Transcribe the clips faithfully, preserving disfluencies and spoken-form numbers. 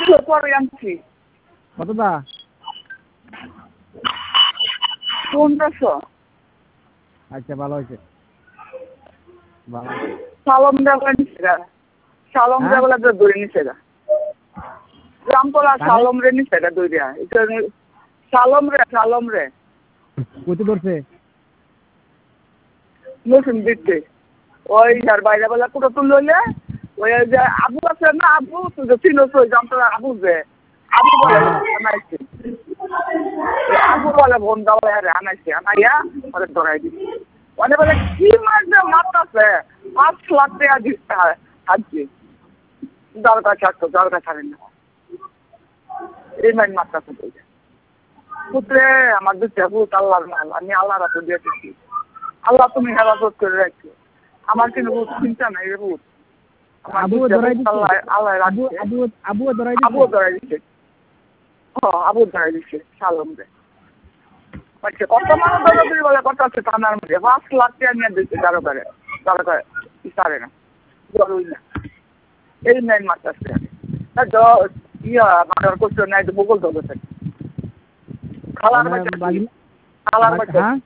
বছর পরে আনছি। কতটা? পনেরোশো। আচ্ছা ভালো হয়েছে। ভালো সালম দেবলা নিচ্ছে গা। সালম হ্যাঁ? দেবলা তো দৌড়ে নিচ্ছে গা। রামপলা কারে? সালম রে নিচ্ছে গা দৌড়ে। এটা সালম রে সালম রে। কইতে ধরছে? নতুন দিচ্ছে। ওই আর বাইরে বেলা পুরো তুল লইলে ওই যে আবু আছে না আবু তুই যে চিনোস ওই জামতলা আবু যে আবু বলে হ্যাঁ। আনাইছে। ওই আবু বলে বোন দাও আরে আনাইছে আনাইয়া ওরে ধরাই দিচ্ছে। মানে বলে কি মারবে মারতাছে পাঁচ লাখ টাকা দিচ্ছে হাজি দরকার ছাড়তো দরকার ছাড়েন না এই মাইন মারতাছে বলছে পুত্রে আমার দুধ ভূত আল্লাহর মাল আমি আল্লাহ রাখো দিয়েছি আল্লাহ তুমি হেফাজত করে রাখছো আমার কিন্তু ভূত চিন্তা নাই রে ভূত আবু ধরাই দিচ্ছে আল্লাহ আল্লাহ আবু রাখছে আবু আবু ধরাই দিচ্ছে আবু ধরাই দিচ্ছে ও আবু ধরাই দিচ্ছে সালম রে আচ্ছা কত মানুষ ধরে বলে কত আছে থানার মধ্যে পাঁচ লাখ টাকা নিয়ে দিচ্ছে কারো করে কারো করে ইসারে না জরুরি না এই মেন মারতেছে ইয়া মার্ডার করছে না একটু বগল ধরেছে খালার বাচ্চা খালার বাচ্চা হ্যাঁ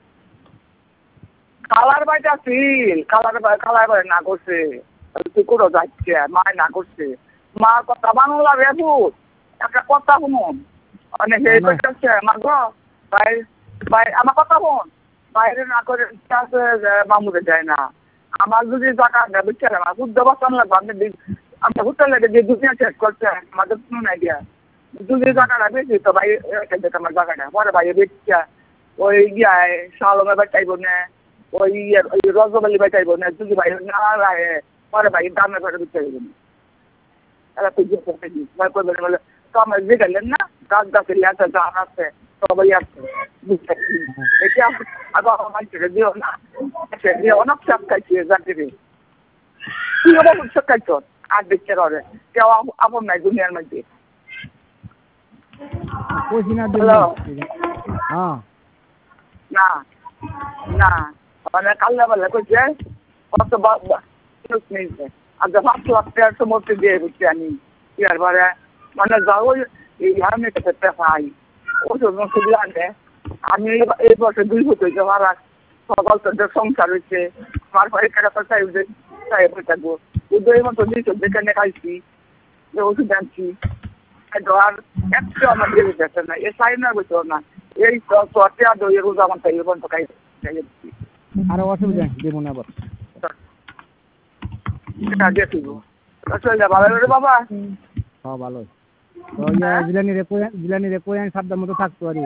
কালার বাড়িটা ছিল কালার কালার বাড়ি না করছে তুই কোথাও যাচ্ছে মায় না করছে মা কথা বাংলা রে ভূত একটা কথা শুনুন অনেক এই করতেছে মা গো ভাই ভাই আমার কথা শুন বাইরে না করে আছে মামুরে যায় না আমার যদি টাকা দেয় বুঝছে না বুদ্ধ বসান লাগবে আপনি আমরা হোটেল লাগে যে দুনিয়া চেক করছে আমাদের কোনো আইডিয়া যদি টাকাটা বেশি তো ভাই রেখে আমার টাকাটা পরে ভাই বেচছে ওই গিয়ায় সালমে বাচ্চাইব না ওই ওই রজবালি বাচ্চাইব না যদি ভাই না রাখে পরে ভাই দামে করে দিতে হইব না এরা তো যে ভাই করবেন বলে তো আমার যে গেলেন না গাছ গাছের লেখা জান আছে সবাই আছে এটা আগে আমার ছেড়ে দিও না ছেড়ে অনেক চাপ খাইছি জাতিরে কি হবে চাপ খাইছ আর দেখতে পারে কেউ আপন নাই দুনিয়ার মধ্যে হ্যাঁ না না মানে কাল্লা বেলা কইছে কত নিয়েছে আর পাঁচ লাখ টাকার সমর্থন দিয়ে বুঝছি আমি ইয়ার পরে মানে যাও এই আমি একটা পাই ওই জন্য সুবিধা আনে আমি এই বছর দুই হতে আমার সকল তোদের সংসার হয়েছে আমার পরীক্ষাটা তো চাই চাই হয়ে থাকবো উদয় মতো দিয়েছ যেখানে খাইছি যে ওষুধ আনছি আর একটু আমার দিয়ে যেতে না এ চাই না বুঝতো না এই চটে আর দই রোজ আমার চাই পর্যন্ত খাই খাইছি আরো অসুবিধা দেবো না আবার এটা দিয়ে দিব চলে যা ভালো রে বাবা হ্যাঁ ভালো তো ইয়া জিলানি রে কোয়া জিলানি রে কোয়া শব্দ মতো থাকতো আরে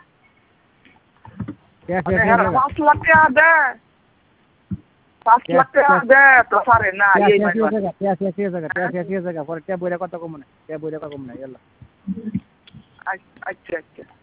পাঁচ লাখ টাকা দে পাঁচ লাখ টাকা দে তো পারে না এই পরে ট্যাব বইরা কথা কম না ট্যাব বইরা কথা কম না আচ্ছা আচ্ছা আচ্ছা